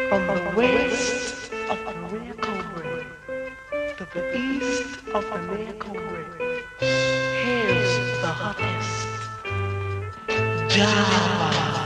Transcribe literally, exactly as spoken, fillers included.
From the west of American Ray to the east of American Ray, here's the hottest Java.